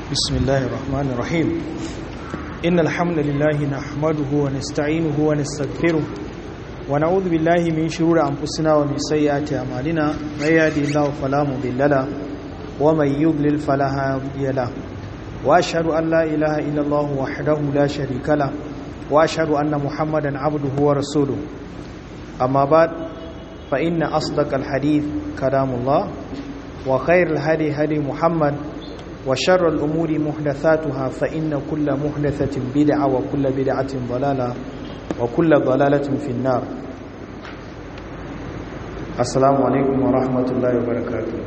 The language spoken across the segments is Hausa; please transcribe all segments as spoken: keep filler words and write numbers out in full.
بسم الله الرحمن الرحيم إن الحمد لله نحمده ونستعينه ونستغفره ونعوذ بالله من شرور أنفسنا ومن سيئات أعمالنا من يهده الله فلا مضل له ومن يضلل فلا هادي له وأشهد أن لا إله إلا الله وحده لا شريك له وأشهد أن محمدا عبده ورسوله أما بعد فإن أصدق الحديث كلام الله وخير الهدي هدي محمد وشر الأمور محدثاتها فإن كل محدثة بدعة وكل بدعة ضلالة وكل ضلالة في النار. السلام عليكم ورحمة الله وبركاته.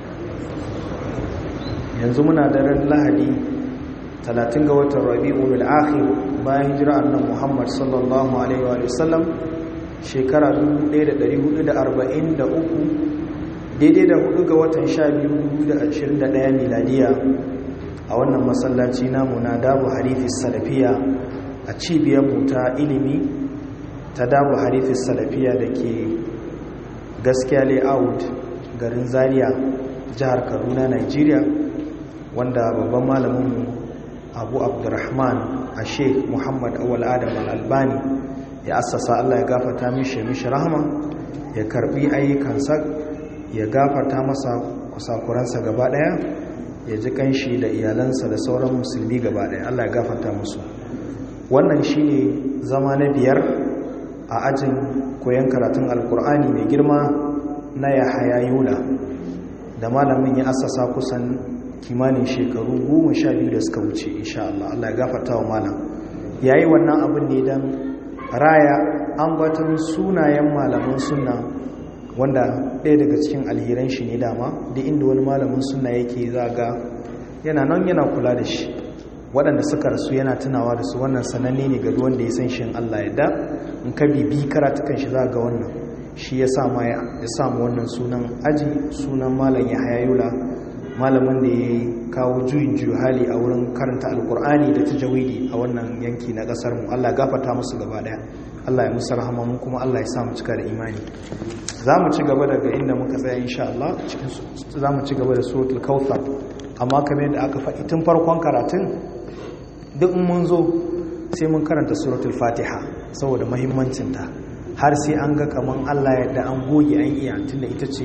ينزمنا در اللهدي ثلاثين قوة الربيع الآخر باين هجرة أن محمد صلى الله عليه وآله وسلم شكرا ليلة دريه دا أربعين دا أكو daidai da hudu ga watan sha biyu da ashirin da ɗaya miladiya a wannan masallaci namu na dabu harifis salafiya a cibiyar mu ta ilimi ta dabu harifis salafiya da ke gaskiya layout garin zaria jihar kaduna nigeria wanda babban malaminmu abu abdurrahman a sheikh muhammad awal adam al-albani ya assasa allah ya gafata mishi mishi rahama ya karbi ayyukansa ya gafarta masa kusakuransa gaba daya ya ji kanshi da iyalansa da sauran musulmi gaba daya Allah ya gafarta musu. Wannan shine zama na biyar a ajin koyon karatun alkur'ani mai girma na Yahaya Yola da malamin ya assasa kusan kimanin shekaru goma sha biyu da suka wuce insha Allah. Allah ya gafarta wa malam. Yayi wannan abin ne dan raya ambaton sunayen malaman sunna wanda ɗaya daga cikin alheran shi ne dama da inda wani malamin suna yake zaga yana nan yana kula da shi waɗanda suka rasu yana tunawa da su. wannan sananne ne ga wanda ya san shi Allah yadda in ka bibi karatukan shi zaga wannan shi ya sa ma ya samu wannan sunan aji sunan malam Yahaya Yola, malamin da ya kawo juyin juyi hali a wurin karanta alkur'ani da tajawidi a wannan yanki na ƙasar mu. Allah ya gafarta musu gaba daya, Allah ya musu rahama, mu kuma Allah ya sa mu cika da imani. za mu ci gaba daga inda muka tsaya insha Allah, za mu ci gaba da suratul kautsar, amma kamar yadda aka faɗi tun farkon karatun duk mun zo sai mun karanta suratul fatiha saboda muhimmancinta har sai an ga kaman Allah yadda an goge an iya, tunda ita ce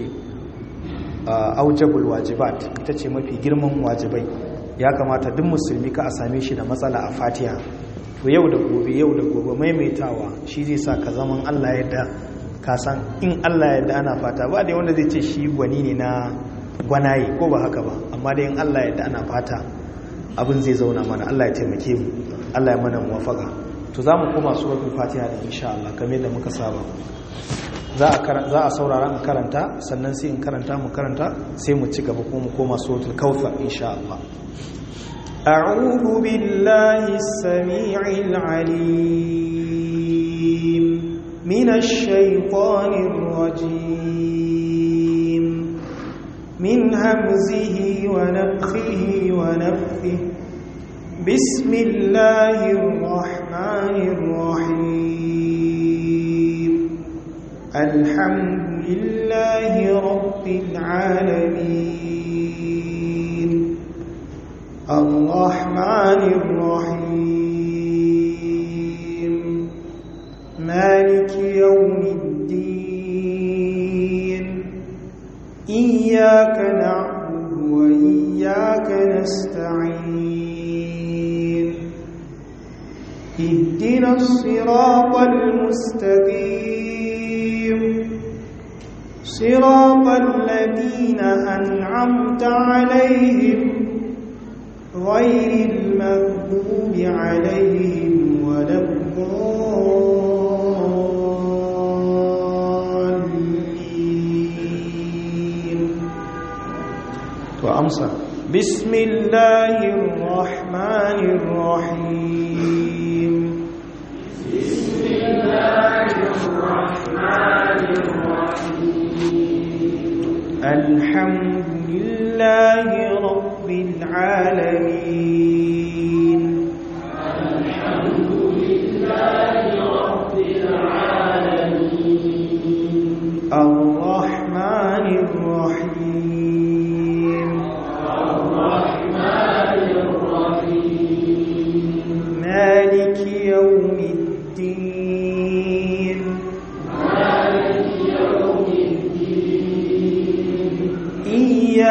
aujabul wajibat, ita ce mafi girman wajibai. ya kamata duk musulmi ka a same shi da matsala a fatiha. to yau da gobe yau da gobe maimaitawa shi zai sa ka zaman Allah yadda kasan in Allah yadda ana fata ba da wanda zai ce shi gwani ne na gwanaye ko ba haka ba, amma da in Allah yadda ana fata abin zai zauna mana. Allah ya taimake mu, Allah ya mana muwafaka. to za mu koma suratul fatiha da insha Allah kamar da muka saba. za a za a saurara mu karanta sannan sai in karanta mu karanta sai mu ci gaba ko mu koma suratul kautsar insha Allah. a'udhu billahi as-sami'il 'alim من الشيطان الرجيم من همزه ونفخه ونفثه بسم الله الرحمن الرحيم الحمد لله رب العالمين الرحمن الرحيم مالك يوم الدين إياك نعبد وإياك نستعين اهدنا الصراط المستقيم صراط الذين أنعمت عليهم غير المغضوب عليهم ولا الضالين. وأمسى بسم الله الرحمن الرحيم بسم الله الرحمن الرحيم الحمد لله رب العالمين الحمد لله رب العالمين الرحمن الرحيم الرحمن الرحيم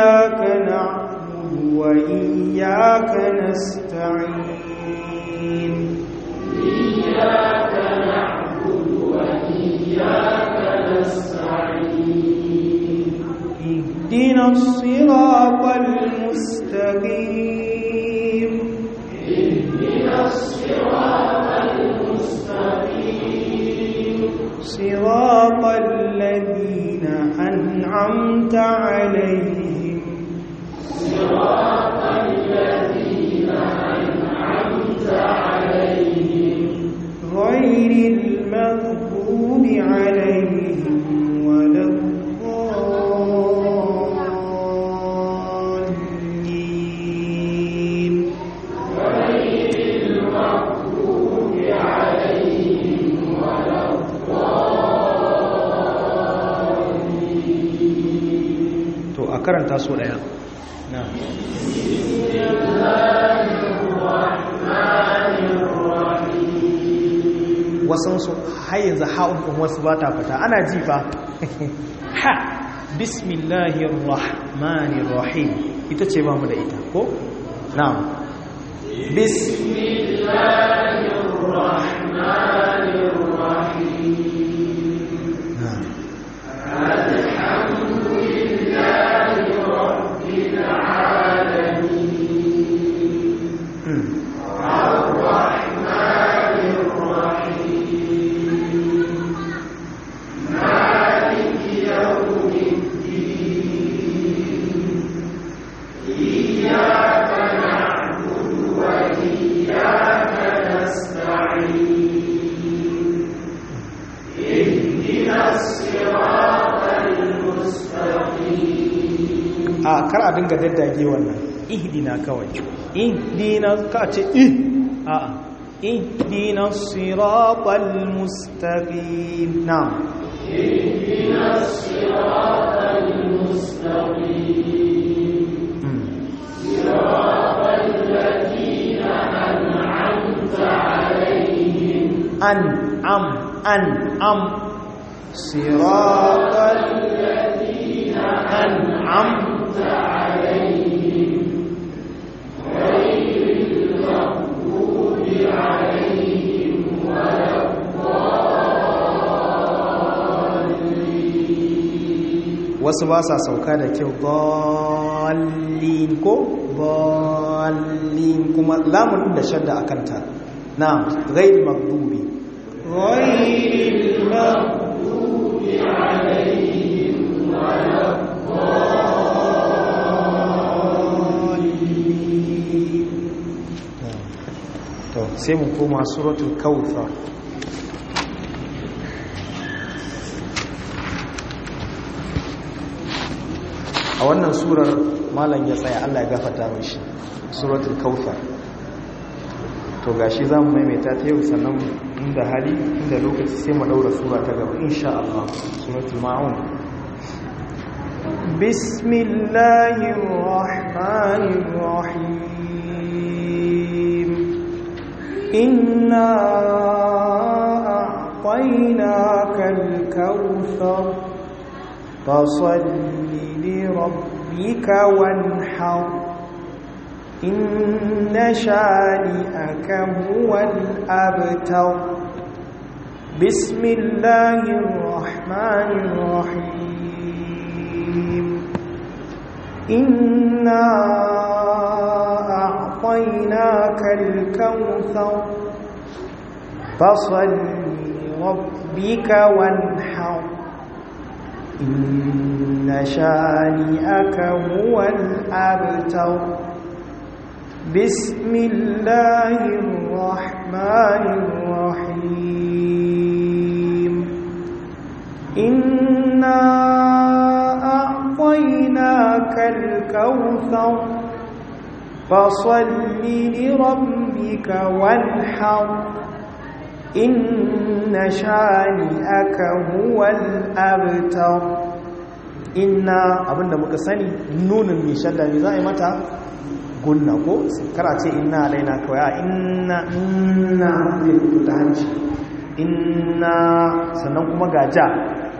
إياك نعبد وإياك نستعين إياك نعبد وإياك نستعين اهدنا الصراط المستقيم اهدنا الصراط المستقيم صراط الذين أنعمت عليهم صراط الذين أنعمت عليهم غير المغضوب عليهم ولا الضالين غير المغضوب عليهم ولا الضالين. to a karanta su daya na wasansu har yanzu ha'un ɗin wasu ba ta fita ana jifa ha bismillahir rahmanir rahim ita ce ba mu da ita ko na'am bismillahir rahmanir rahim alhamdulillahi rabbil alamin arrahmanir rahim maliki yawmiddin iyyaka na'budu wa iyyaka nasta'in ihdinas siratal mustaqim. a kar a dinga daddage wannan ihdina kawai ihdina ka ce ih a a ihdina siratal mustaqim na'am ihdinas siratal mustaqim siratal ladzina an'amta alaihim an am an am siratal ladzina an'amta alaihim ghayril maghdubi alaihim waladdallin. wasu ba sa sauka da kyau dallin ko dallin kuma lamun da shadda akanta na'am ghayril maghdubi ghayril maghdubi alaihim waladdallin. to sai mu koma suratul kautsar a wannan surar malam ya tsaya Allah ya gafarta mishi suratul kautsar to gashi zamu maimaita ta yau sannan inda hali inda lokaci sai mu daura sura ta gaba insha Allah suratul maun bismillahir rahmanir rahim inna a'tainakal kautsar fasalli li rabbika wanhar inna shani'aka huwal abtar bismillahir rahmanir rahim inna a'tainakal kautsar fasalli li rabbika wanhar inna shani'aka huwal abtar bismillahir rahmanir rahim inna a'tainakal kautsar fasalli li rabbika wanhar inna shani'aka huwal abtar inna abinda muka sani nunin mai shadda ne za a yi mata gunna ko kara ce inna alaina kawai a inna inna zai fito ta hanci inna sannan kuma ga ja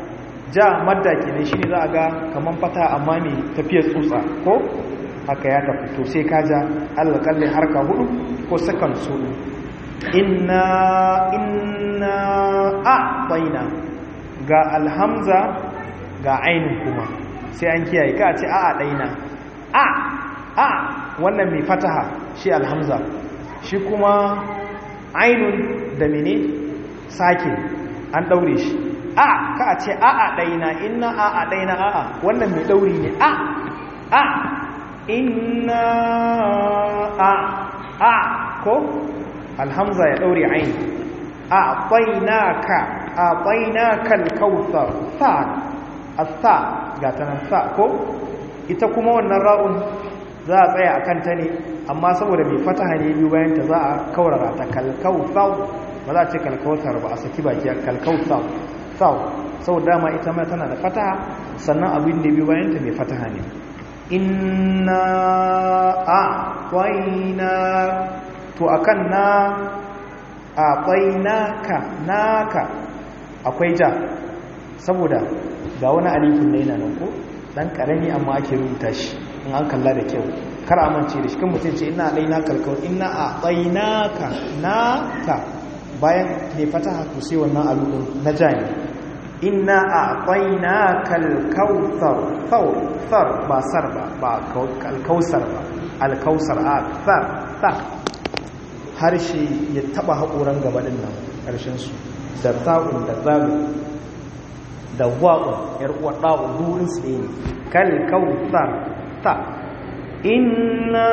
ja madda kenan shine za a ga kaman fata amma mai tafiyar tsutsa ko haka ya tafi to sai ka ja alƙalli harka hudu ko sakan su inna inna a baina ga alhamza ga ainin kuma sai an kiyaye ka ce a a daina a a wannan mai fataha shi alhamza shi kuma ainun da mene sake an daure shi a ka ce a a daina inna a a daina a a wannan mai dauri ne a a inna a a ko alhamza ya daure ain a bainaka a bainaka alkautsar sa asa ga tanan sa ko ita kuma wannan ra'un za a tsaya akan ta ne amma saboda mai fataha ne biyu bayan ta za a kaurara ta kalkautsar ba za a ce kalkautsar ba a saki baki kalkautsar sau saboda dama ita ma tana da fataha sannan abin da biyu bayan ta mai fataha ne inna a baina to akan na a bainaka naka akwai ja saboda ga wani alifin da yana nan ko dan karami amma ake rubuta shi in an kalla da kyau kar a mance da shi kan mutum ce ina daina kalkau inna a bainaka naka bayan ne fataha to sai wannan aludin na jani inna a bainaka alkautsar thawr thar ba sar ba ba alkausar ba alkausar a thar thar harshe ya taba haƙoran gaba din nan ƙarshen su da ta'un da zalu da wa'un yar uwa da'un durin su ne kal kautsar ta inna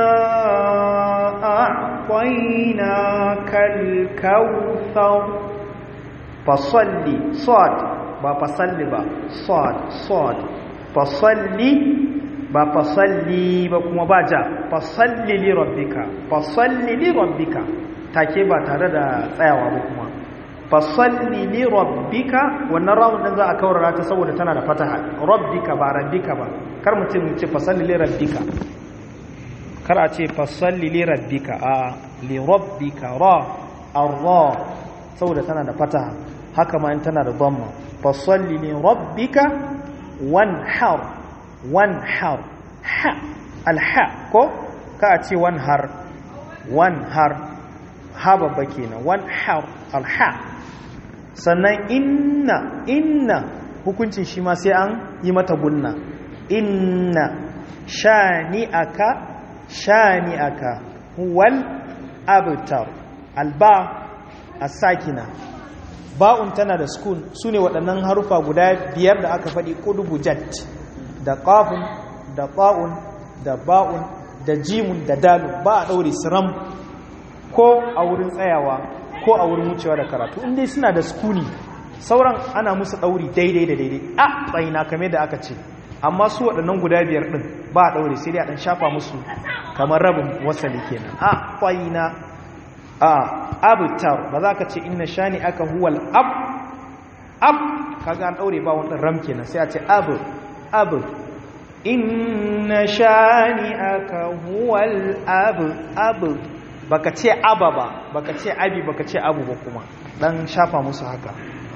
a'tayna kal kautsar fasalli sad ba fasalli ba sad sad fasalli ba fasalli ba kuma ba ja fasalli li rabbika fasalli li rabbika take ba tare da tsayawa ba kuma fasalli li rabbika wannan rawun din za a kaurara ta saboda tana da fataha rabbika ba rabbika ba kar mutum ya ce fasalli li rabbika kar a ce fasalli li rabbika a li rabbika ra ar-ra saboda tana da fataha haka ma in tana da dhamma fasalli li rabbika wanhar wanhar ha al-ha ko ka a ce wanhar wanhar ha babba kenan wanhar al-ha sannan inna inna hukuncin shi ma sai an yi mata gunna inna shani'aka shani'aka huwal abtar alba as-sakina ba'un tana da sukun sune waɗannan harufa guda biyar da aka faɗi qudubu jat da qafun da ta'un da ba'un da jimun da dalun ba a daure siram ko a wurin tsayawa ko a wurin wucewa da karatu inda suna da sukuni sauran ana musu ɗauri daidai da daidai a tsayina kame da aka ce amma su waɗannan guda biyar ɗin ba a ɗaure sai dai a ɗan shafa musu kamar rabin wasali kenan a tsayina a abutar ba za ka ce inna shani aka huwal ab ab kaga an ɗaure ba wani ram kenan sai a ce abu abu inna shani aka huwal abu abu baka ce aba ba baka ce abi baka ce abu ba kuma dan shafa musu haka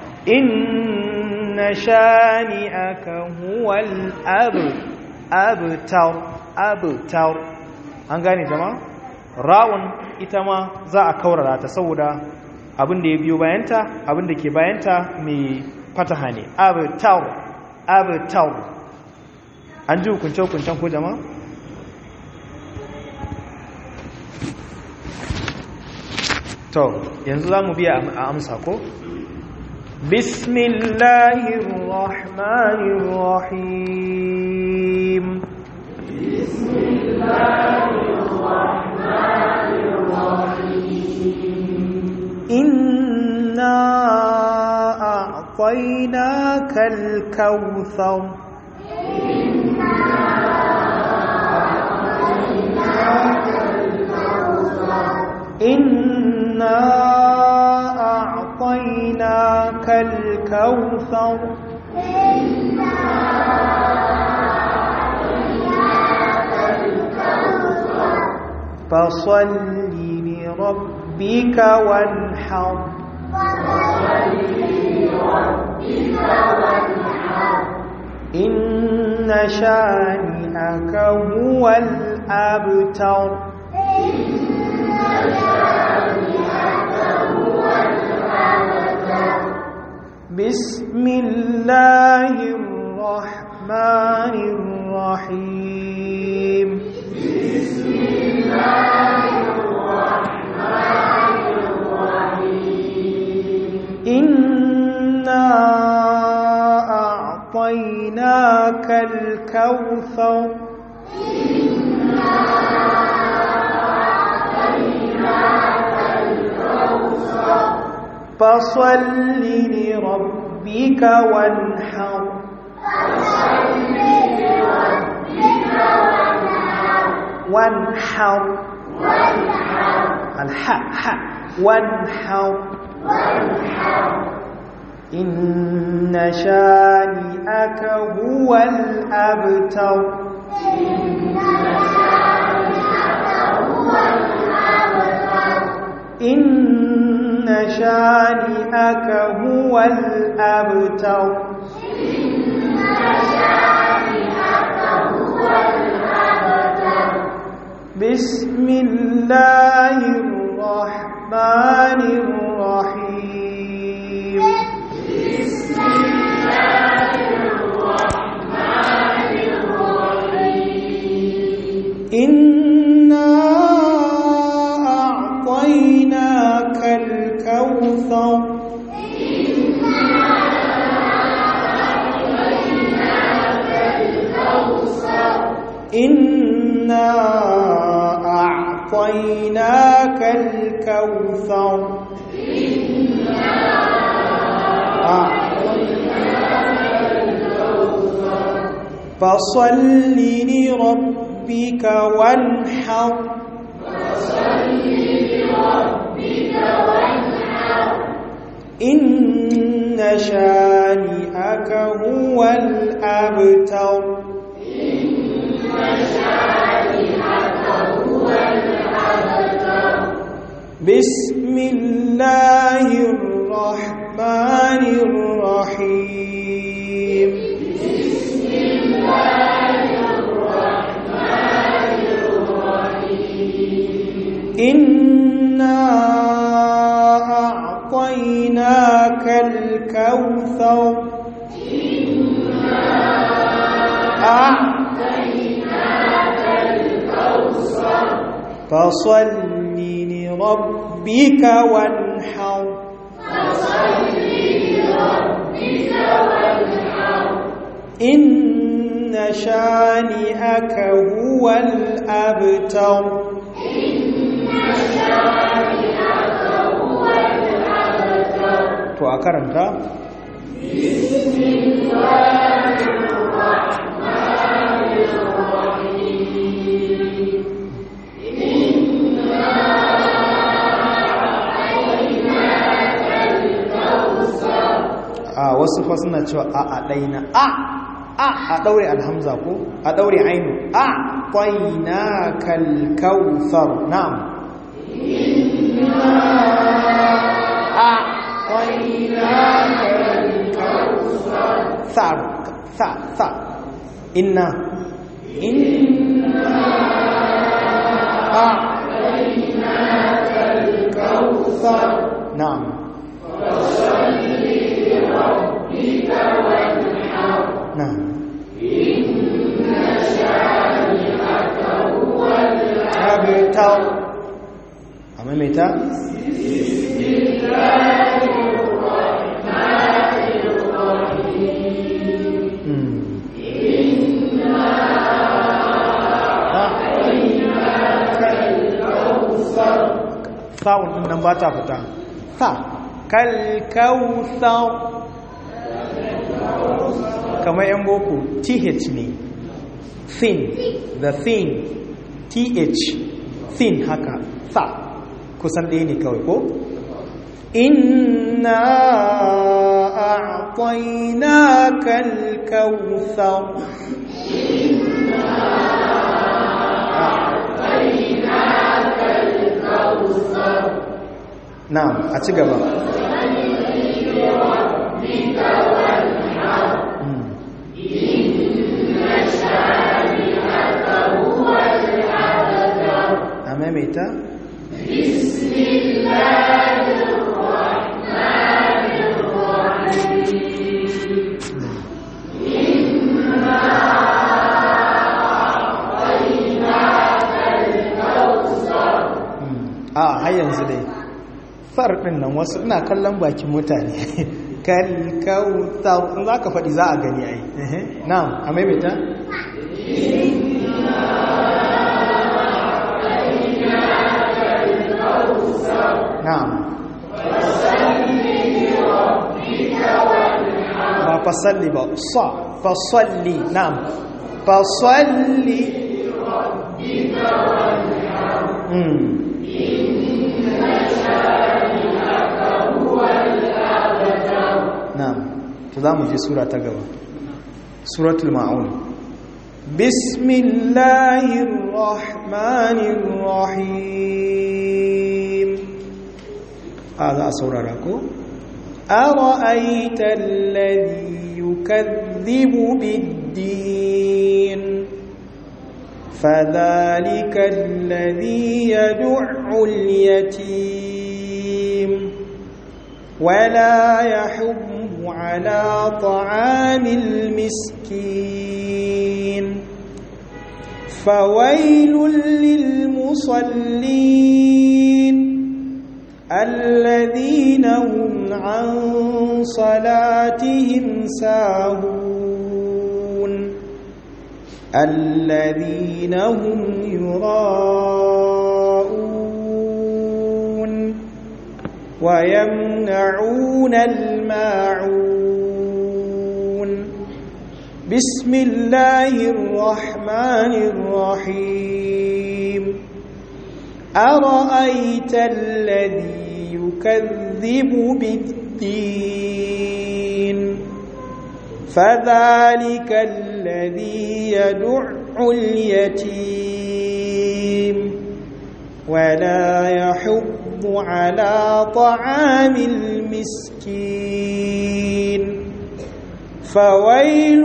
inna shani'aka huwal abu abtar abtar an gane jama'a ra'un ita ma za a kaurara ta saboda abin da ya biyo bayanta abin da ke bayanta mai fataha ne abtar abtar an ji hukunce hukuncen ko jama'a to yanzu za mu biya a amsa ko bismillahir rahmanir rahim bismillahir rahmanir rahim inna a'tainakal kautsar inna a'tainakal kautsar inna أعطيناك الكوثر إنا أعطيناك الكوثر فصل لربك وانحر فصل لربك وانحر إن شانئك هو الأبتر بسم الله الرحمن الرحيم بسم الله الرحمن الرحيم إنا أعطيناك الكوثر إنا أعطيناك الكوثر فصل لربك وانحر فصل لربك وانحر وانحر وانحر الحاء حاء وانحر وانحر إن شانئك هو الأبتر إن شانئك هو الأبتر إن شانئك هو الأبتر إن شانئك هو الأبتر بسم الله الرحمن الرحيم بسم الله الرحمن الرحيم إنا أعطيناك الكوثر إنا أعطيناك الكوثر إنا أعطيناك الكوثر إنا أعطيناك الكوثر فصل لربك وانحر فصل لربك وانحر إن شانئك هو الأبتر إن شانئك هو الأبتر بسم الله الرحمن الرحيم بسم الله الرحمن الرحيم إنا أعطيناك الكوثر إنا أعطيناك الكوثر فصل لربك وانحر فصل لربك وانحر إن شانئك هو الأبتر إن شانئك هو الأبتر to a karanta بسم الله الرحمن الرحيم إنا أعطيناك الكوثر a wasu fa suna cewa a a daina a a a daure alhamza ko a daure ainu a qainakal kautsar na'am a qainakal kautsar sa sa sa inna inna a qainakal kautsar na'am نعم أبتر أما متى بسم الله الرحمن الرحيم إنا أعطيناك الكوثر ثاون nan ba ta fita sa kal kautsar kamar yan boko th ne thin the thin th thin haka sa kusan ɗaya ne kawai ko inna a'tainaka al-kautsar أعطيناك الكوثر na'am a ci gaba لربك وانحر Mm. إن maimaita a har yanzu dai farɗin nan wasu ina kallon bakin mutane kal kauta in za ka faɗi za a gani ai na'am a maimaita na'am ba fasalli ba sa fasalli na'am fasalli mm na'am to zamu je sura ta gaba suratul maun bismillahir rahmanir rahim هذا saurara ko ara'aita alladhi yukaththibu bid-din fadhalika alladhi yad'u al-yatim ولا يحض على طعام المسكين فويل للمصلين الذين هم عن صلاتهم ساهون الذين هم يراءون ويمنعون الماعون بسم الله الرحمن الرحيم أرأيت الذي يكذب بالدين فذلك الذي يدع اليتيم ولا يحض على طعام المسكين فويل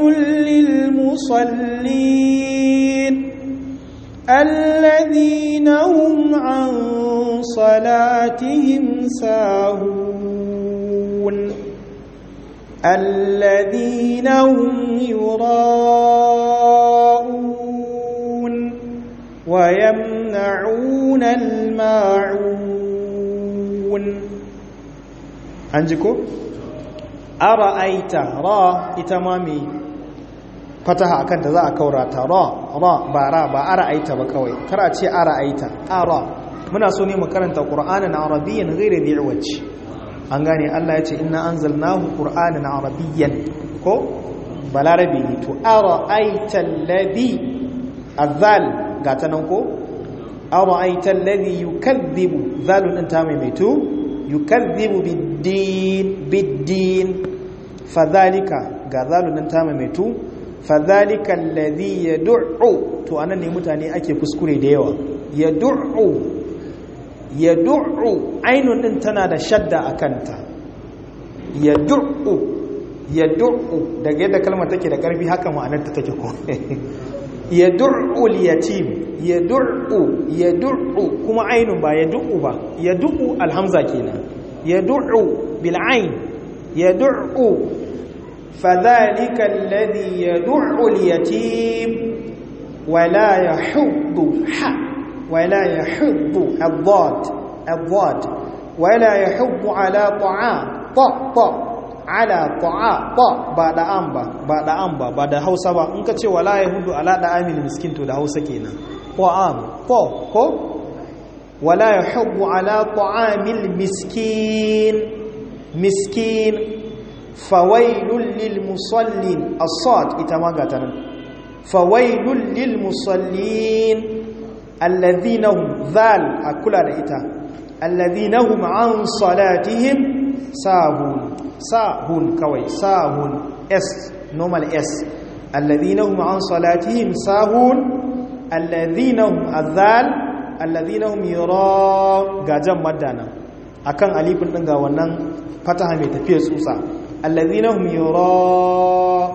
للمصلين الذين هم عن صلاتهم ساهون الذين هم يراءون ويمنعون الماعون أنجيكو أرأيت را إتمامي fataha akan da za a kaurata ra ra ba ra ba ara'aita ba kawai kar a ce ara'aita ara muna so ne mu karanta qur'anan arabiyyan ghayra bi'waj an gane Allah ya ce inna anzalnahu qur'anan arabiyyan ko balarabi ne to ara'aita alladhi azal gata nan ko ara'aita alladhi yukaththibu zalun anta mai maitu yukaththibu bid-din bid-din fadhalika ga zalun anta mai maitu fadhalika alladhi yad'u to anan ne mutane ake kuskure da yawa yad'u yad'u ainun din tana da shadda akanta yad'u yad'u daga yadda kalmar take da karfi haka ma'anar ta take ko yad'u al-yatim yad'u yad'u kuma ainun ba yad'u ba yad'u alhamza kenan yad'u bil ain yad'u فذلك الذي يدع اليتيم ولا يحض ح ولا يحض الضاد الضاد ولا يحض على طعام ط ط على طعام ط بعد أنبا بعد أنبا بعد هوسا با إنك تقول ولا يحض على طعام المسكين تو ده هوسا كينا طعام ط كو ولا يحض على طعام المسكين مسكين فويل للمصلين الصاد اتماغتنا فويل للمصلين الذين هم ذال اكل الاتا الذين هم عن صلاتهم ساهون ساهون كوي ساهون اس نورمال اس الذين هم عن صلاتهم ساهون الذين هم الذال الذين هم يرى gajan madana akan alifin din ga wannan fataha mai tafiya tsutsa الذين هم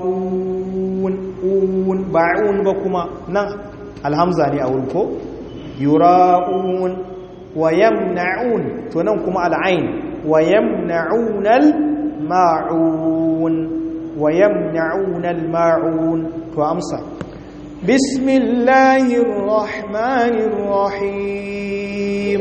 يراءون un ba'un ba kuma nan alhamza ne a wurin ko yura'un wa yamna'un to nan kuma al'ain wa yamna'un al-ma'un wa yamna'un al-ma'un to amsa bismillahir rahmanir rahim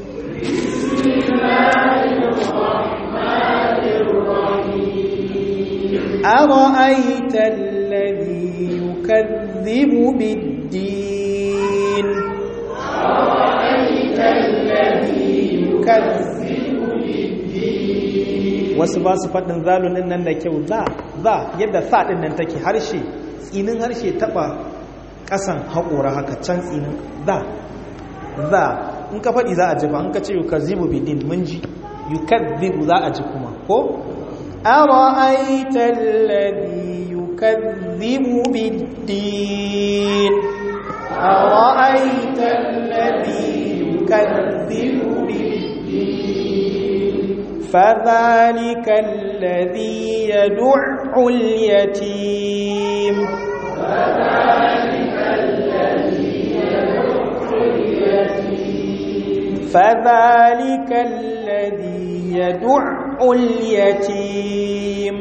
bismillahir rahmanir rahim ara'aita alladhi yukadhibu bid-din ara'aita alladhi yukadhibu bid-din wasu ba su faɗin zalun nan da kyau za za yadda sa ɗin nan take harshe tsinin harshe taɓa ƙasan haƙora haka can tsinin za za in ka faɗi za a ji ba in ka ce yukazzibu bidin mun ji yukazzibu za a ji kuma ko ara'aita alladhi yukazzibu bid-din ara'aita alladhi yukazzibu bid-din fadhalika alladhi yad'u al-yatim fadhalika alladhi yad'u al-yatim fadhalika alladhi yad'u al-yatim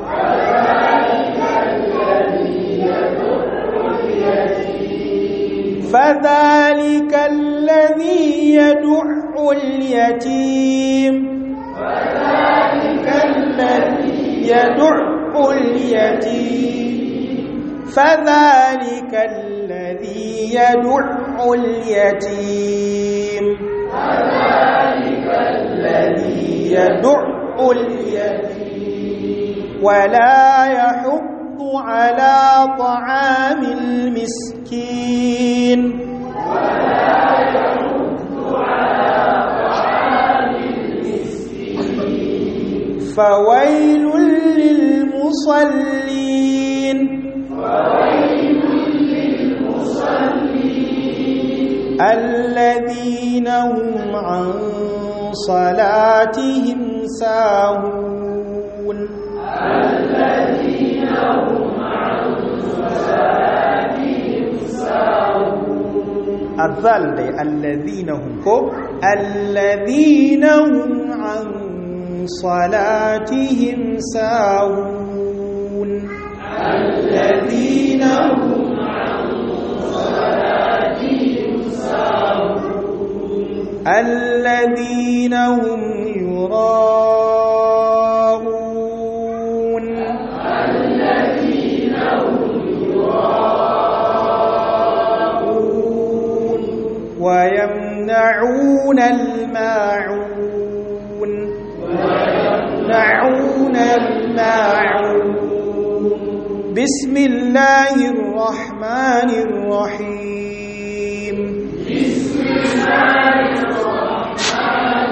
فذلك الذي يدع اليتيم فذلك الذي يدع اليتيم فذلك الذي يدع اليتيم فذلك الذي يدع اليتيم ولا يحض على طعام المسكين ولا يحض على طعام المسكين فويل للمصلين فويل للمصلين الذين هم عن صلاتهم ساهون الذين هم عن صلاتهم ساهون الذل الذين هم الذين هم عن صلاتهم ساهون الذين هم عن صلاتهم ساهون الذين هم يراءون الذين هم يراءون ويمنعون الماعون ويمنعون الماعون بسم الله الرحمن الرحيم بسم الله الرحمن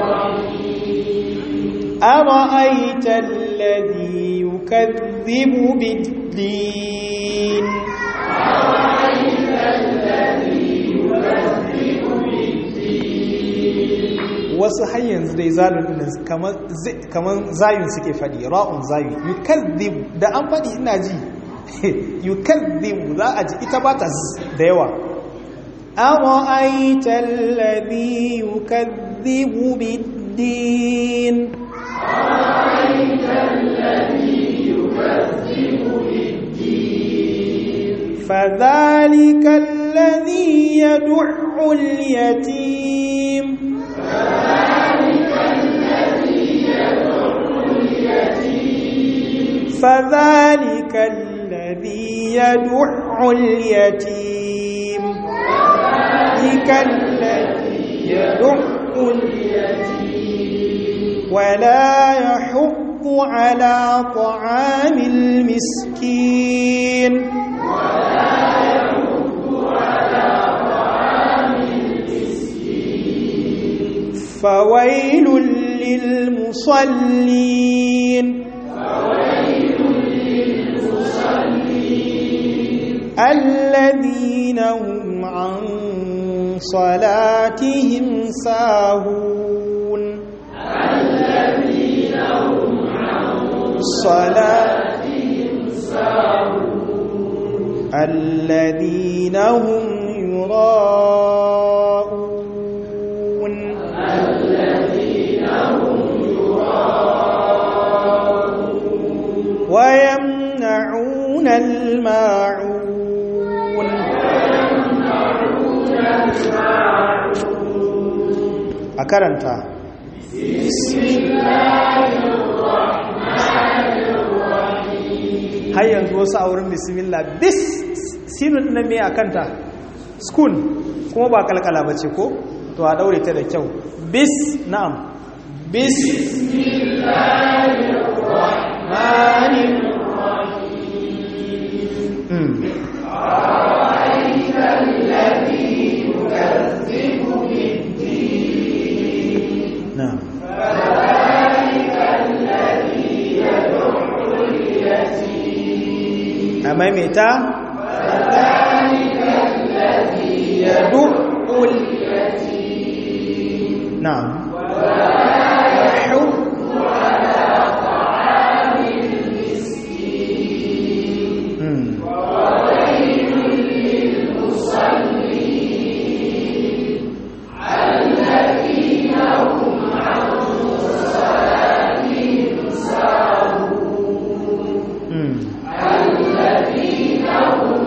الرحيم أرأيت الذي يكذب بالدين أرأيت الذي يكذب بالدين wasu har yanzu dai zalun din kamar zayun suke faɗi ra'un zayu yukazzibu da an faɗi ina ji yukazzibu za a ji ita ba ta da yawa ara'aita alladhi yukazzibu bid-din ara'aita alladhi yukazzibu bid-din fadhalika alladhi yad'u al-yatim فذلك الذي يدع اليتيم فذلك الذي يدع اليتيم ولا يحض على طعام المسكين ولا يحض على طعام المسكين فويل للمصلين الذين هم عن صلاتهم ساهون الذين هم عن صلاتهم ساهون الذين هم يراءون الذين هم يراءون ويمنعون الماعون ويمنعون الماعون أكرنت بسم الله الرحمن الرحيم. har yanzu wasu a wurin bismillah bis sinun na me akanta skun kuma ba kalkala bace ko to a daure ta da kyau bis na'am bis bismillahir rahmanir rahim. ara'aita alladhi yukazzibu bid-din na'am fadhalika alladhi yad'u al-yatim amamita fadhalika alladhi yad'u al-yatim na'am ويحض على طعام المسكين mm. وويل للمصلين الذين هم عن صلاتهم ساهون mm. الذين هم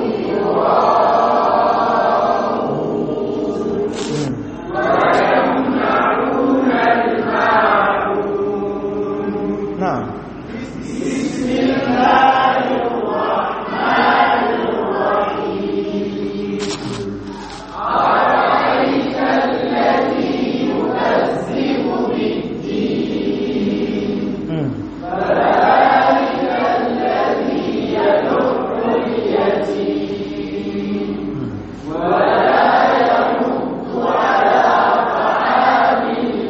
يراءون mm. ويمنعون الماعون na'am بسم الله الرحمن الرحيم. أرأيت الذي يكذب بالدين mm. فذلك الذي يدع اليتيم mm. ولا يحض على طعام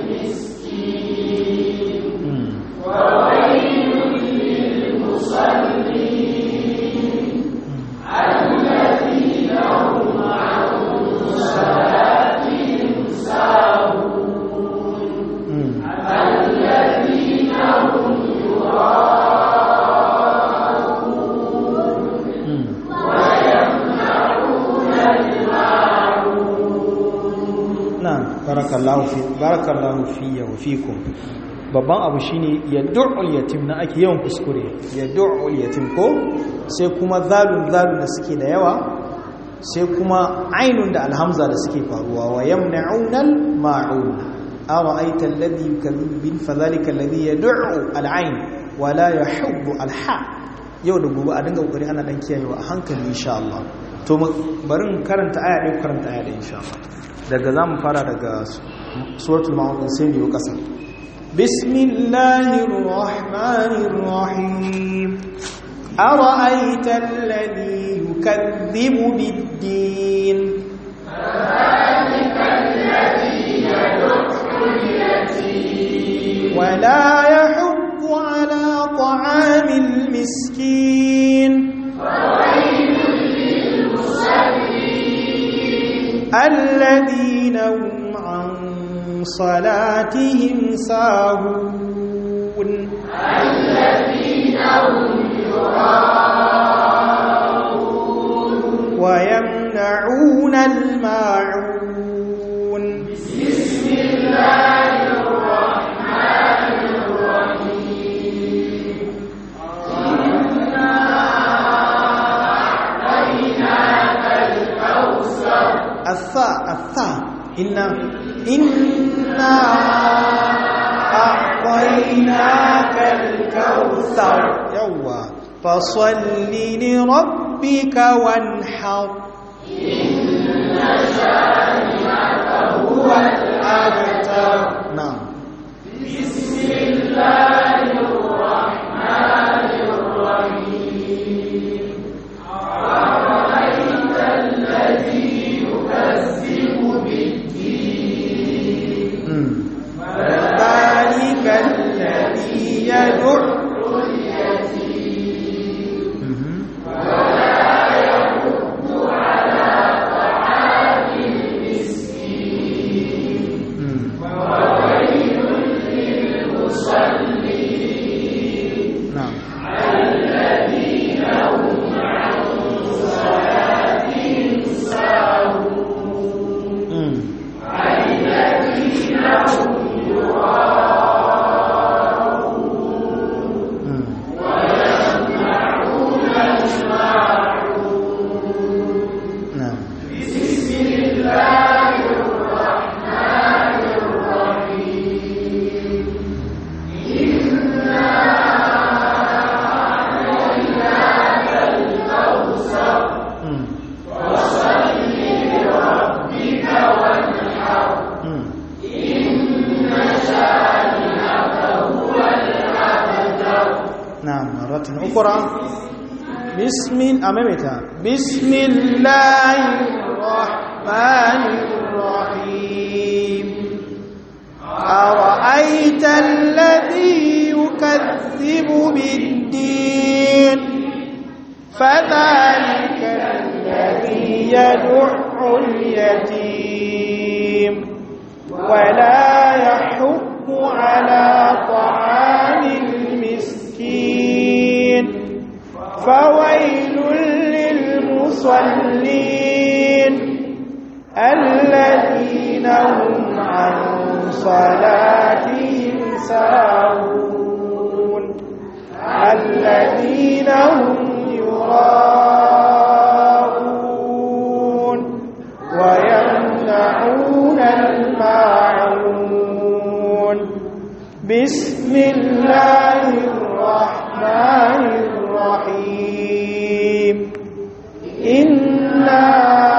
المسكين mm. وويل للمصلين الذين هم عن صلاتهم ساهون mm. الذين هم يراءون mm. ويمنعون الماعون. na'am barakallahu fi barakallahu fiyya wa fikum babban abu shine yad'ul yatim na ake yawan kuskure yad'ul yatim ko sai kuma zalun zalun da suke da yawa sai kuma ainun da alhamza da suke faruwa wa yamna'unal ma'un ara'aita alladhi yukazzibu bil fadhalika alladhi yad'u al-ain wa la yahubbu al-ha yau da gobe a dinga kokari ana dan kiyayewa a hankali insha Allah to barin karanta aya ɗaya karanta aya ɗaya insha Allah daga zamu fara daga suratul ma'un sai mu yi kasa bismillahir rahmanir rahim ara'aita alladhi yukazzibu bid-din فذلك الذي يدع اليتيم wa la yahuddu ala ta'amil miskin وويل للمصلين الذين هم عن صلاتهم ساهون الذين هم يراءون ويمنعون الماعون بسم الله الرحمن الرحيم. إنا أعطيناك الكوثر الثاء الثاء إنا إنا أعطيناك الكوثر يوا فصل لربك وانحر إن شانئك هو الأبتر نعم بسم الله الرحمن الرحيم. أرأيت الذي يكذب بالدين مم. فذلك الذي يدع اليتيم مهم. ولا يحض على طعام المسكين مم. وويل للمصلين اقرأ بسم أمامتا بسم الله الرحمن الرحيم أرأيت الذي يكذب بالدين فذلك الذي يدع اليتيم ولا يحض على طعام المسكين فويل للمصلين الذين هم عن صلاتهم ساهون الذين هم يراءون ويمنعون الماعون بسم الله الرحمن الرحيم إنا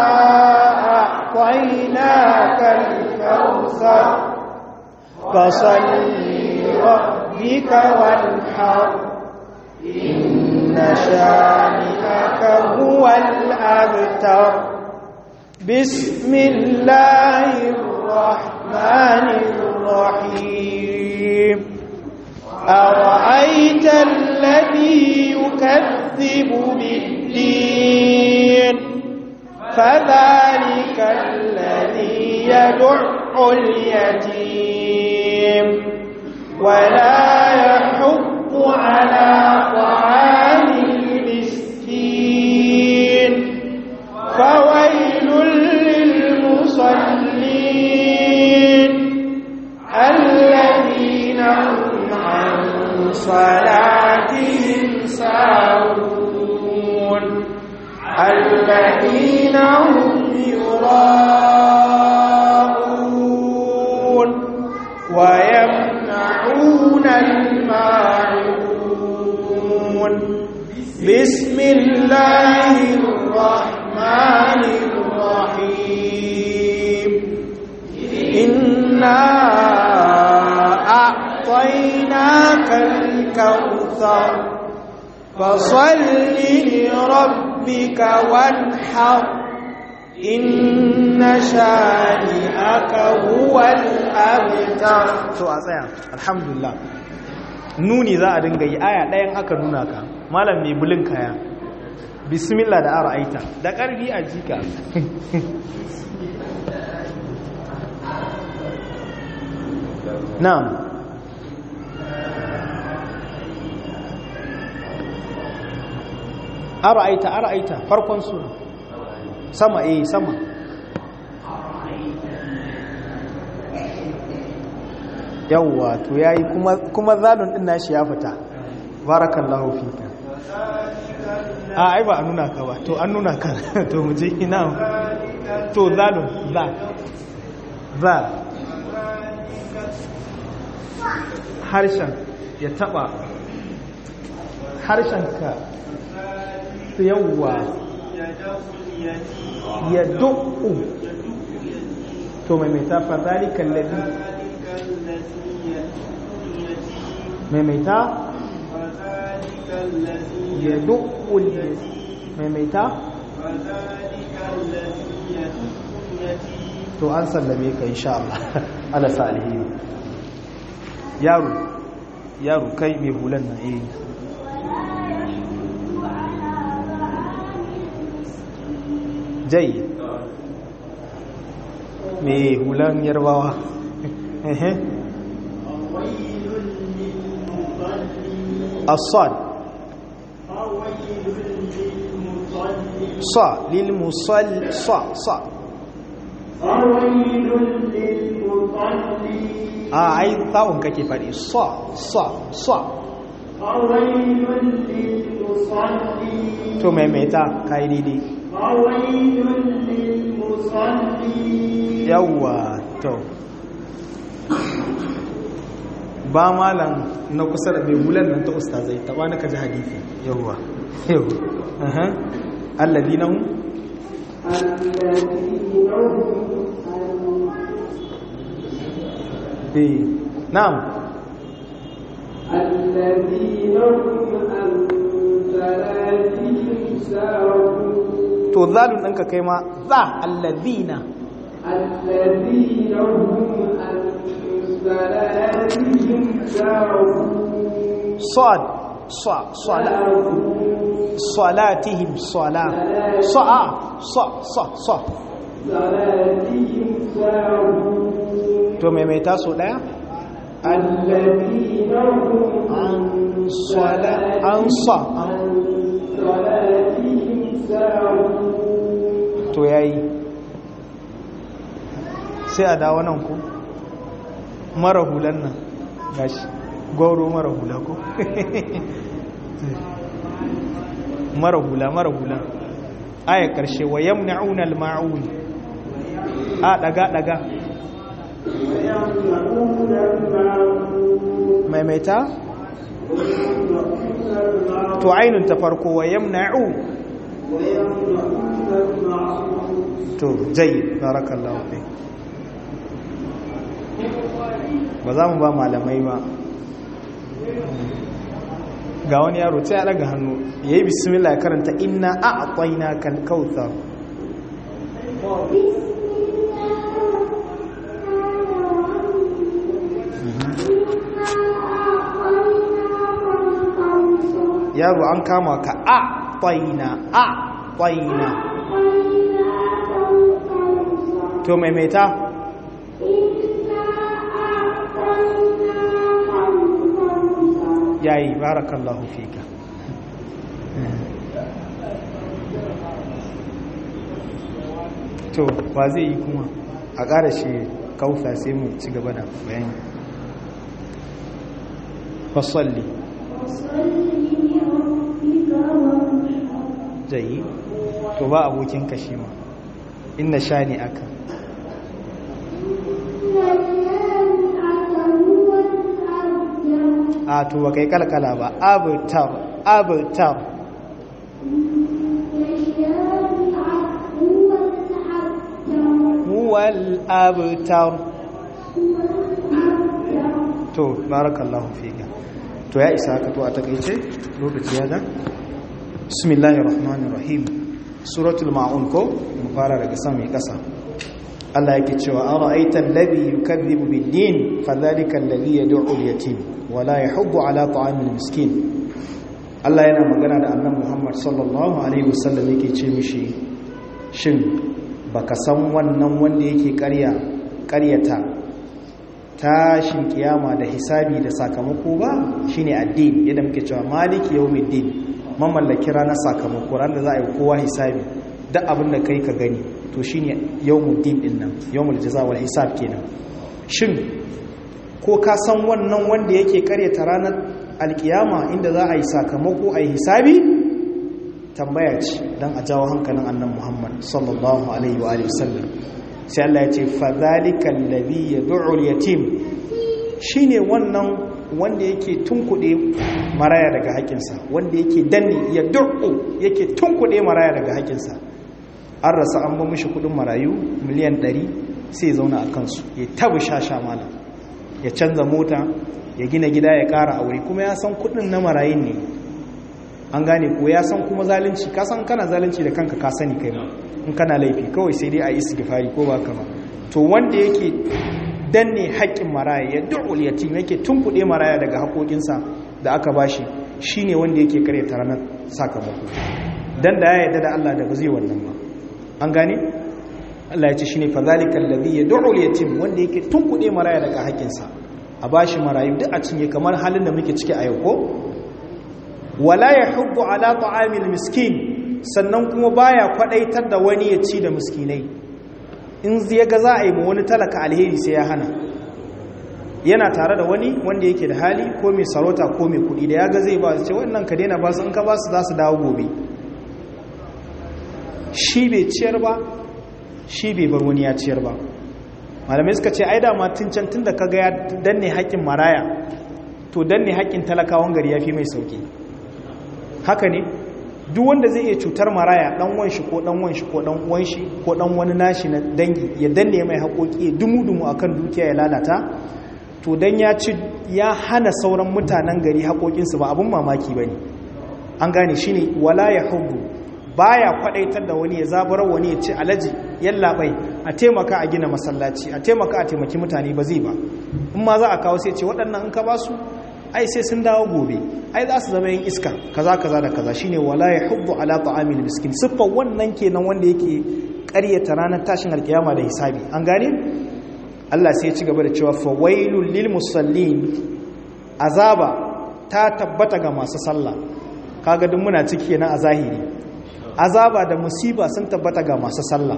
أعطيناك الكوثر فصل لربك وانحر إن شانئك هو الأبتر بسم الله الرحمن الرحيم أرأيت الذي يكذب بالدين فذلك الذي يدع اليتيم ولا يحض على طعام المسكين فويل للمصلين الذين هم عن صلاتهم ساهون الذين هم يراءون ويمنعون الماعون بسم الله الرحمن الرحيم إنا أعطيناك الكوثر فصل لربك وانحر إن شانئك هو الأبتر. to a tsaya alhamdulillah nuni za a dinga yi aya ɗayan aka nuna ka malam mai bulin kaya bismillah da ara'aita da ƙarfi a jika na'am ara'aita ara'aita farkon sura sama eh sama yawwa to yayi kuma kuma zalun din nashi ya fita barakallahu fika a ai ba a nuna ka ba to an nuna ka to mu je ina to zalun za za harshen ya taba harshen ka yawwa ya du'u to mai meta fa zalikan ladhi maimaita ya dukul maimaita to an sallame ka insha Allah ala salihin yaro yaro kai mai hulan nan eh jai mai hulan yarbawa eh الصاد صا للمصل صا صا آه أي ثاون كيف فدي صا صا صا تو ميميتا كايدي يوا تو ba malam na kusa da mai bulan nan ta ustazai ta ba na kaji hadisi yawwa yawwa aha alladina hum eh na'am alladina hum صلاتهم ساهون to zalun ɗinka kai ma za allazina الذين هم عن صلاتهم ساهون صاد صا صلا صلاتهم صلا صا صا صا صا صلاتهم ساهون to maimaita so daya الذين هم an sala an sa عن صلاتهم ساهون to yayi sai a dawo nan ku mara hulan nan gashi goro mara hula ko mara hula mara hula aya karshe wa yamna'una al-ma'un a daga daga maimaita to ainun ta farko wa yamna'u to jayyid barakallahu fi ba za mu ba malamai ba ga wani yaro ta ya daga hannu ya yi bismillah ya karanta inna a akwai kal kautsar yaro an kama ka a ƙwaina a ƙwaina to maimaita yayi barakallahu fika to ba zai yi kuma a ƙara shi kausa sai mu ci gaba da bayani fasalli zai to ba abokin kashi ma inna shani aka a to ba kai kalkala ba abutar abutar huwal abutar to barakallahu fika to ya isa ka to a takeice lokaci ya da bismillahir rahmanir rahim suratul maun ko mu fara daga sama mai kasa Allah yake cewa ara'aita alladhi yukaththibu bid-din fadhalika alladhi yad'u al-yatim wa la yahuddu ala ta'amil miskin Allah yana magana da annabi Muhammad sallallahu alaihi wasallam yake ce mishi shin baka san wannan wanda yake ƙarya ƙaryata tashin kiyama da hisabi da sakamako ba shine addini yadda muke cewa maliki yawmiddin mamallaki ranar sakamako ranar da za a yi kowa hisabi duk abin da kai ka gani to shine yawmuddin din nan yawmul jaza wal hisab kenan shin ko ka san wannan wanda yake karyata ranar alkiyama inda za a yi sakamako a yi hisabi tambaya ce dan a jawo hankalin annabi Muhammad sallallahu alaihi wa alihi wasallam sai Allah ya ce fadhalika alladhi yad'u al-yatim shine wannan wanda yake tunkuɗe maraya daga haƙinsa wanda yake danne ya du'u yake tunkuɗe maraya daga haƙinsa an rasa an ba mishi kuɗin marayu miliyan ɗari sai ya zauna a kansu ya tabi shasha mana ya canza mota ya gina gida ya ƙara aure kuma ya san kuɗin na marayun ne an gane ko ya san kuma zalunci ka san kana zalunci da kanka ka sani kai ma in kana laifi kawai sai dai a yi istighfari ko ba kama to wanda yake danne haƙƙin maraya ya du'ul yatim yake tunkuɗe maraya daga haƙoƙinsa da aka bashi shine wanda yake karyata ranar sakamako dan da ya yarda da Allah da ba zai wannan ba an gane Allah ya ce shine fa zalikal ladhi yad'ul yatim wanda yake tunkuɗe maraya daga haƙƙinsa a bashi marayu duk a cinye kamar halin da muke ciki a yau ko wala yahuddu ala ta'amil miskin sannan kuma baya kwadaitar da wani ya ci da miskinai in ya ga za a yi ma wani talaka alheri sai ya hana yana tare da wani wanda yake da hali ko mai sarauta ko mai kudi da ya ga zai ba su ce wannan ka daina ba su in ka ba su za su dawo gobe shi bai ciyar ba shi bai bar wani ya ciyar ba malamai suka ce ai da ma tun can tun da ka ga ya danne haƙƙin maraya to danne haƙƙin talakawan gari ya fi mai sauki haka ne duk wanda zai iya cutar maraya dan wanshi ko dan wanshi ko dan wanshi ko dan wani nashi na dangi ya danne mai haƙoƙi dumu-dumu akan dukiya ya lalata to dan ya ci ya hana sauran mutanen gari haƙoƙinsu ba abun mamaki bane an gane shine wala yahuddu baya kwadaitar da wani ya zabarar wani ya ce alaji yallabai a taimaka a gina masallaci a taimaka a taimaki mutane ba zai ba in ma za a kawo sai ce waɗannan in ka ba su ai sai sun dawo gobe ai za su zama yin iska kaza kaza da kaza shine wala yahuddu ala ta'amil miskin siffar wannan kenan wanda yake ƙaryata ranar tashin alkiyama da hisabi an gane Allah sai ya ci gaba da cewa fawailul lil musallin azaba ta tabbata ga masu sallah kaga duk muna ciki kenan a zahiri azaba da musiba sun tabbata ga masu sallah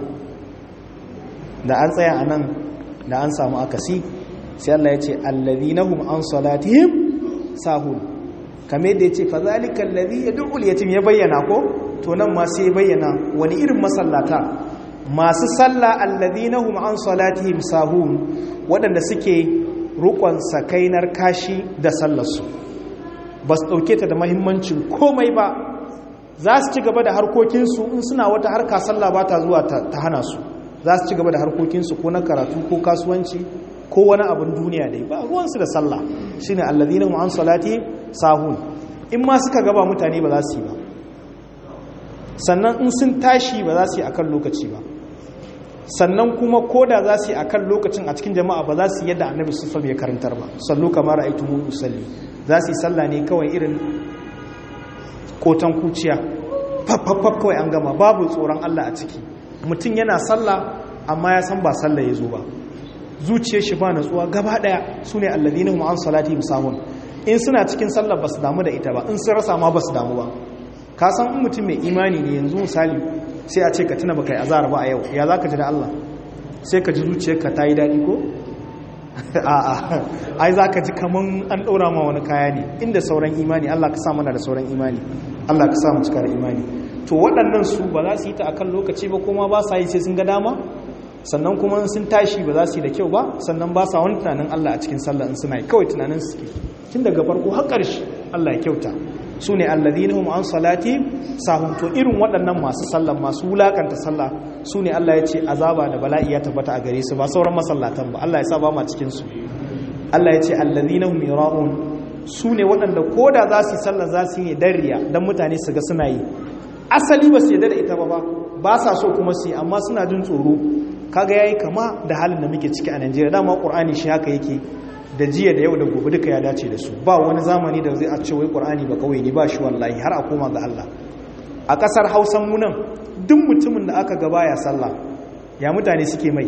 da an tsaya anan da an samu akasi sai Allah ya ce alladhina hum an salatihim sahun kame da yace fa zalika alladhi yad'u al-yatim ya bayyana ko to nan ma sai ya bayyana wani irin masallata masu sallah alladhina hum an salatihim sahun wadanda suke rukun sakainar kashi da sallarsu ba su dauke ta da muhimmancin komai ba za su ci gaba da harkokinsu in suna wata harka sallah ba ta zuwa ta hana su za su ci gaba da harkokinsu ko na karatu ko kasuwanci ko wani abin duniya dai ba ruwansu da sallah shine alladhina hum an salati sahun in ma suka gaba mutane ba za su yi ba sannan in sun tashi ba za su yi akan lokaci ba sannan kuma koda za su yi akan lokacin a cikin jama'a ba za su yi yadda annabi sallallahu alaihi wasallam ya karantar ba sallu kama ra'aytumu usalli za su yi sallah ne kawai irin kotan kuciya faffafaf kawai an gama babu tsoron Allah a ciki mutum yana sallah amma ya san ba sallah ya zo ba zuciyar shi ba natsuwa gaba daya sune alladhina hum an salatihim sahun in suna cikin sallar basu damu da ita ba in sun rasa ma basu damu ba ka san in mutum mai imani ne yanzu misali sai a ce ka tuna baka yi azhar ba a yau ya zaka ji da Allah sai ka ji zuciyarka ta yi dadi ko a'a ai zaka ji kaman an daura ma wani kaya ne inda sauran imani Allah ka sa mana da sauran imani Allah ka sa mu cika da imani to waɗannan su ba za su yi ta akan lokaci ba kuma ba sa yi sai sun ga dama sannan kuma sun tashi ba za su yi da kyau ba sannan ba sa wani tunanin Allah a cikin sallah in suna yi kawai tunanin su ke tun daga farko har ƙarshe Allah ya kyauta su ne alladhina hum an salati sahun to irin waɗannan masu sallah masu wulakanta sallah su ne Allah ya ce azaba da bala'i ya tabbata a gare su ba sauran masallatan ba Allah ya sa ba ma cikin su Allah ya ce alladhina hum yura'un su ne waɗanda koda za su yi sallah za su yi dariya dan mutane su ga suna yi asali ba su yarda da ita ba ba ba sa so kuma su yi amma suna jin tsoro kaga yayi kama da halin da muke ciki a Najeriya dama Qur'ani shi haka yake da jiya da yau da gobe duka ya dace da su ba wani zamani da zai a ce wai Qur'ani ba kawai ne ba shi wallahi har a koma ga Allah a kasar Hausa mu nan duk mutumin da aka gaba ya sallah ya mutane suke mai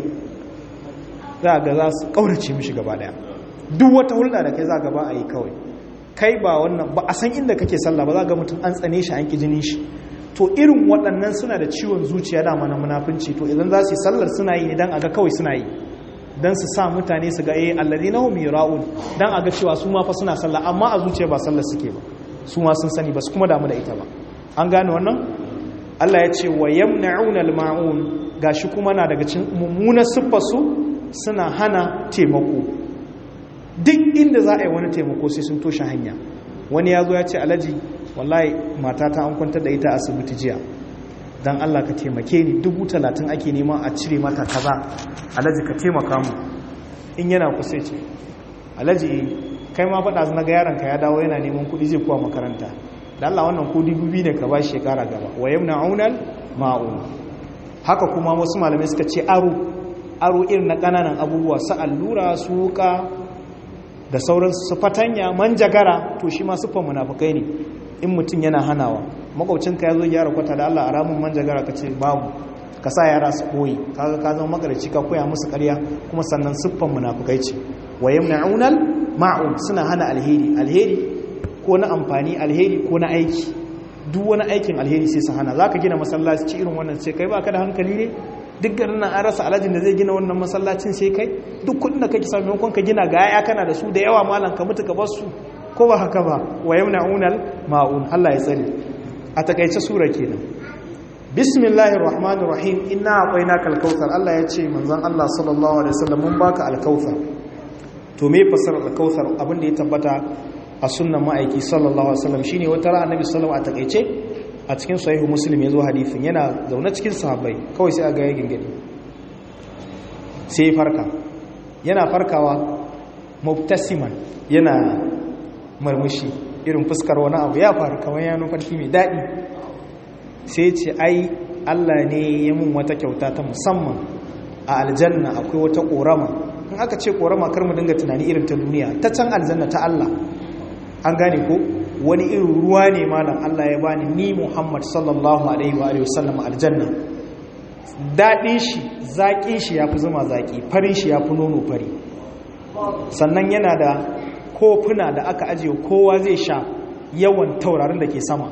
za ga za su kaurace mishi gaba daya duk wata hulɗa da kai za ga ba a yi kawai kai ba wannan ba a san inda kake sallah ba za ga mutum an tsane shi an ki jinin shi to irin waɗannan suna da ciwon zuciya dama na munafunci to idan za su yi sallar suna yi idan aga kawai suna yi don su sa mutane su ga eh alladhina hum yura'un dan aga cewa su ma fa suna sallah amma a zuciya ba sallar suke ba su ma sun sani ba su kuma damu da ita ba an gane wannan Allah ya ce wa yamna'una al-ma'un gashi kuma na daga cikin mummunar siffar su suna hana taimako duk inda za a yi wani taimako sai sun toshe hanya wani ya zo ya ce alaji wallahi matata an kwantar da ita asibiti jiya dan Allah ka taimake ni dubu talatin ake nema a cire mata kaza alaji ka taimaka mu in yana kusa ce alaji kai ma faɗa na ga yaronka ya dawo yana neman kuɗi zai kuwa makaranta da Allah wannan ko dubu biyu ne ka ba shi shekara gaba wa yamna'unal ma'un haka kuma wasu malamai suka ce aro aro irin na ƙananan abubuwa su allura su wuka da sauransu su fatanya manjagara to shi ma siffar munafukai ne in mutum yana hanawa makwabcinka ya zo gyara kwata da Allah a ramin manjagara ka ce babu ka sa yara su koyi kaga ka zama magarci ka koya musu ƙarya kuma sannan siffan munafukai ce wa yamna'unal ma'un suna hana alheri alheri ko na amfani alheri ko na aiki duk wani aikin alheri sai su hana zaka gina masallaci irin wannan sai kai baka da hankali ne duk garin nan an rasa alajin da zai gina wannan masallacin sai kai duk kudin da kake samu maimakon ka gina ga ya kana da su da yawa malam ka mutu ka bar su ko ba haka ba wa yamna'unal ma'un Allah ya tsare a takaice sura kenan bismillahir rahmanir rahim inna aqainakal kautsar Allah ya ce manzon Allah sallallahu alaihi wasallam mun baka alkautsar to me fasarar alkautsar abin da ya tabbata a sunnan ma'aiki sallallahu alaihi wasallam shine wata ran annabi sallallahu alaihi wasallam a takaice a cikin sahihu muslim yazo hadisin yana zaune cikin sahabbai kawai sai aga ya gingade sai farka yana farkawa mubtasiman yana marmushi irin fuskar wani abu ya faru kamar ya nufarki mai daɗi sai ce ai Allah ne ya mun wata kyauta ta musamman a aljanna akwai wata ƙorama in aka ce ƙorama kar mu dinga tunani irin ta duniya ta can aljanna ta Allah an gane ko wani irin ruwa ne malam Allah ya bani ni Muhammad sallallahu alaihi wa alihi wasallam aljanna daɗin shi zaƙin shi yafi zuma zaƙi farin shi yafi nono fari sannan yana da kofuna da aka ajiye kowa zai sha yawan taurarin da ke sama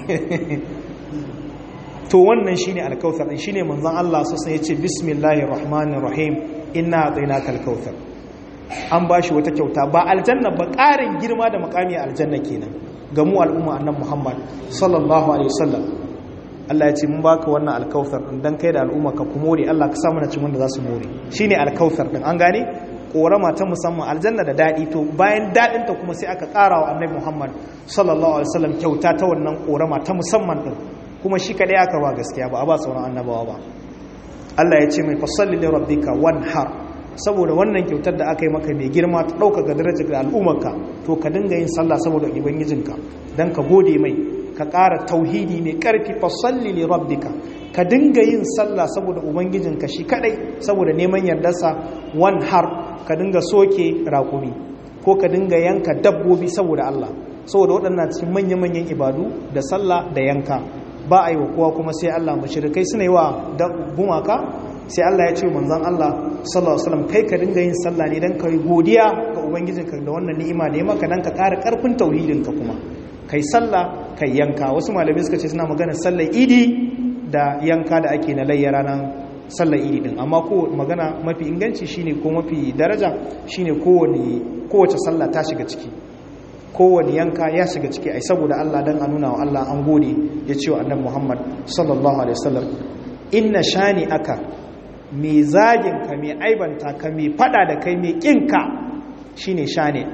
to wannan shine alkauthar din shine manzon Allah sosai yace bismillahir rahmanir rahim inna atainakal kauthar an bashi wata kyauta ba aljanna ba ƙarin girma da makami aljanna kenan ga mu al'umma annabi Muhammad sallallahu alaihi wasallam Allah ya ce mun baka wannan alkauthar din dan kai da al'umma ka kumore Allah ka sa mana cin wanda za su more shine alkauthar din an gane korama ta musamman aljanna da dadi to bayan dadin ta kuma sai aka ƙara wa annabi Muhammad sallallahu alaihi wasallam kyauta ta wannan korama ta musamman din kuma shi kadai aka ba gaskiya ba a ba sauran annabawa ba Allah ya ce mai fasalli li rabbika wanhar saboda wannan kyautar da aka yi maka mai girma ta ɗaukaka darajar da al'ummarka to ka dinga yin sallah saboda ubangijinka don ka gode mai ka ƙara tauhidi mai ƙarfi fasalli li rabbika ka dinga yin sallah saboda ubangijinka shi kadai saboda neman yardarsa wanhar ka dinga soke raƙumi ko ka dinga yanka dabbobi saboda Allah saboda waɗannan cikin manya-manyan ibadu da sallah da yanka ba a yi wa kowa kuma sai Allah mushrikai suna yi wa gumaka sai Allah ya ce manzon Allah sallallahu alaihi wasallam kai ka dinga yin sallah ne dan kai godiya ga ubangijinka da wannan ni'ima da ya maka dan ka ƙara ƙarfin tauhidinka kuma kai sallah kai yanka wasu malamai suka ce suna magana sallar idi da yanka da ake na layya ranar sallar idi din amma ko magana mafi inganci shine ko mafi daraja shine kowane kowace sallah ta shiga ciki kowane yanka ya shiga ciki ai saboda Allah dan a nuna wa Allah an gode ya ce wa annabi Muhammad sallallahu alaihi wasallam inna shani aka mai zagin ka mai aibanta ka mai fada da kai mai kinka shine shani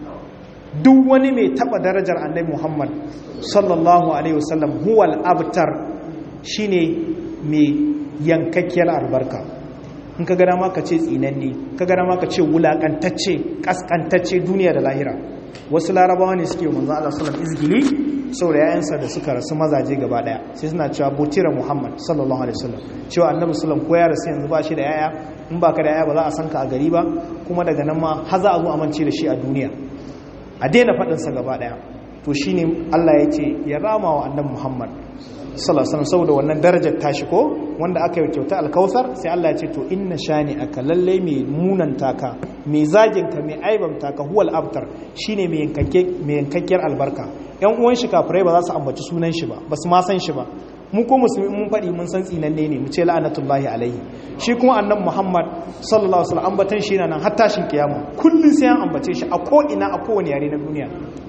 duk wani mai taba darajar annabi Muhammad sallallahu alaihi wasallam huwal abtar shine mai yankakkiyar albarka in ka gada ma ka ce tsinanne ka gada ma ka ce wulakantacce kaskantacce duniya da lahira wasu larabawa ne suke manzo Allah sallallahu alaihi wasallam izgili saboda yayansa da suka rasu mazaje gaba daya sai suna cewa butira Muhammad sallallahu alaihi wasallam cewa annabi sallallahu ko ya rasu yanzu ba shi da yaya in baka da yaya ba za a san ka a gari ba kuma daga nan ma har za a zo amince da shi a duniya a daina fadin sa gaba daya to shine Allah ya ce ya rama wa annabi Muhammad sallallahu alaihi wasallam saboda wannan darajar tashi ko wanda aka yi kyauta alkausar sai Allah ya ce to inna shani aka lalle mai munanta ka mai zagin ka mai aibanta ka huwal abtar shine mai yankakke mai yankakkiyar albarka yan uwan shi kafirai ba za su ambaci sunan shi ba basu ma san shi ba mu ko musulmi mun faɗi mun san tsinanne ne mu ce la'anatullahi alaihi shi kuma annabi Muhammad sallallahu alaihi wasallam ambatan shi yana nan har tashin kiyama kullun sai an ambace shi a ko ina a kowane yare na duniya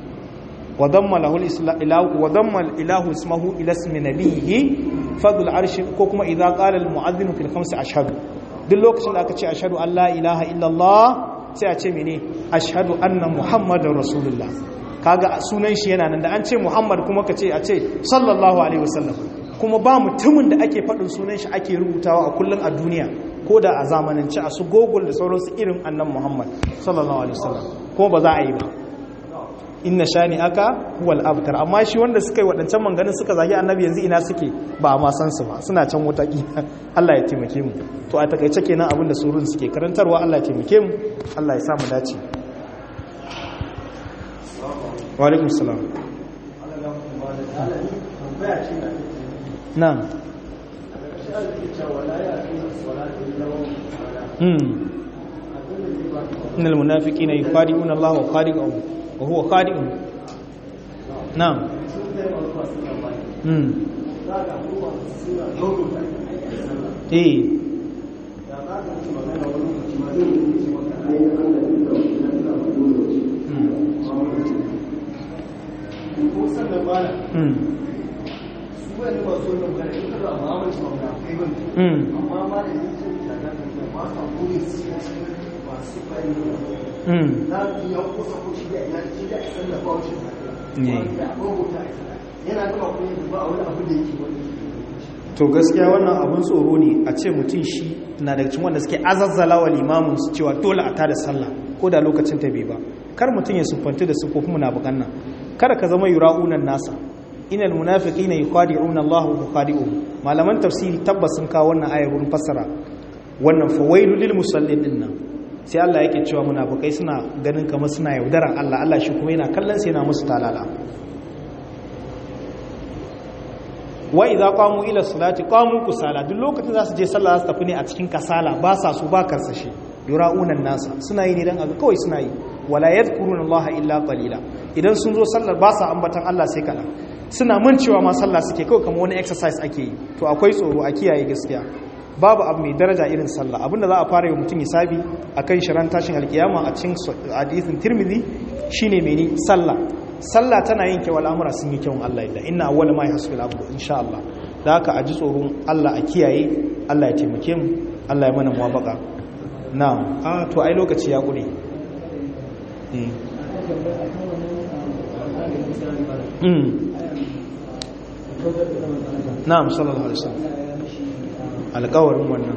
وضم له الاله وضم الاله اسمه الى اسم نبيه فضل العرش ko kuma idza qala al mu'adhdhin fil khams ashhadu duk lokacin da aka ce ashhadu an la ilaha illallah sai a ce mene ashhadu anna muhammadar rasulullah kaga sunan shi yana nan da an ce muhammad kuma ka ce a ce sallallahu alaihi wasallam kuma ba mutumin da ake faɗin sunan shi ake rubutawa a kullun a duniya ko da a zamanance a su google da sauransu irin annan muhammad sallallahu alaihi wasallam kuma ba za a yi ba inna shani aka huwal abtar amma shi wanda suka yi waɗancan manganin suka zagi annabi yanzu ina suke ba a ma san su ba suna can wuta ƙila Allah ya taimake mu to a takaice kenan abin da surun suke karantarwa Allah ya taimake mu Allah ya sa mu dace wa alaikum salam na'am hmm innal munafiqina yukhadi'una Allah wa khadi'uhum وهو خادئ نعم امم ايه to gaskiya wannan abun tsoro ne a ce mutum shi na daga cikin wanda suke azazzala wa limamin su cewa dole a tada sallah ko da lokacin ta bai ba kar mutum ya sufanti da sufofin munafikan nan kada ka zama yura'unan nasa inal munafiqina yukhadi'una Allah wa yukhadi'uhum malaman tafsiri tabbas sun kawo wannan ayar wurin fassara wannan fawailul lil musallin dinnan sai Allah yake cewa munafikai suna ganin kamar suna yaudaran Allah Allah shi kuma yana kallon sai yana musu talala wa idza qamu ila salati qamu kusala duk lokacin za su je sallah za su tafi ne a cikin kasala ba sa su ba karsashi yura'unan nasa suna yi ne dan aga kawai suna yi wala yadhkuruna Allah illa qalila idan sun zo sallar ba sa ambatan Allah sai kaɗan suna mancewa ma sallah suke kawai kamar wani exercise ake yi to akwai tsoro a kiyaye gaskiya babu abu mai daraja irin sallah abinda za a fara yi mutum hisabi akan shirin tashin alkiyama a cikin hadisin Tirmidhi shine mene sallah sallah tana yin kyau al'amura sun yi kyau Allah illa inna awwala ma yahsul abdu insha Allah da haka a ji tsoron Allah a kiyaye Allah ya taimake mu Allah ya mana muwafaqa na'am ah to ai lokaci ya gure eh mm na'am sallallahu alaihi wasallam alƙawarin wannan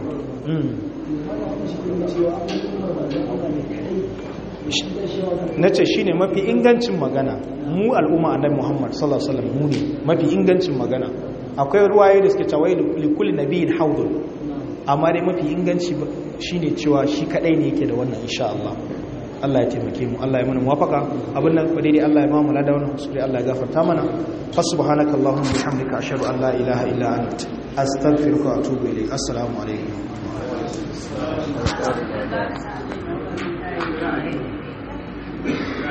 na ce shi ne mafi ingancin magana mu al'umma annabi Muhammad sallallahu alaihi wasallam mu ne mafi ingancin magana akwai ruwaye da suke cewa likulli nabiyyin hawdun amma dai mafi inganci shine cewa shi kadai ne yake da wannan insha Allah Allah ya taimake mu Allah ya mana muwafaka abin nan ko daidai Allah ya ba mu lada wannan usuri Allah ya gafarta mana fa subhanakallahumma bihamdika ashhadu an la ilaha illa anta astaghfiruka wa atubu ilayk assalamu alaikum Thank you.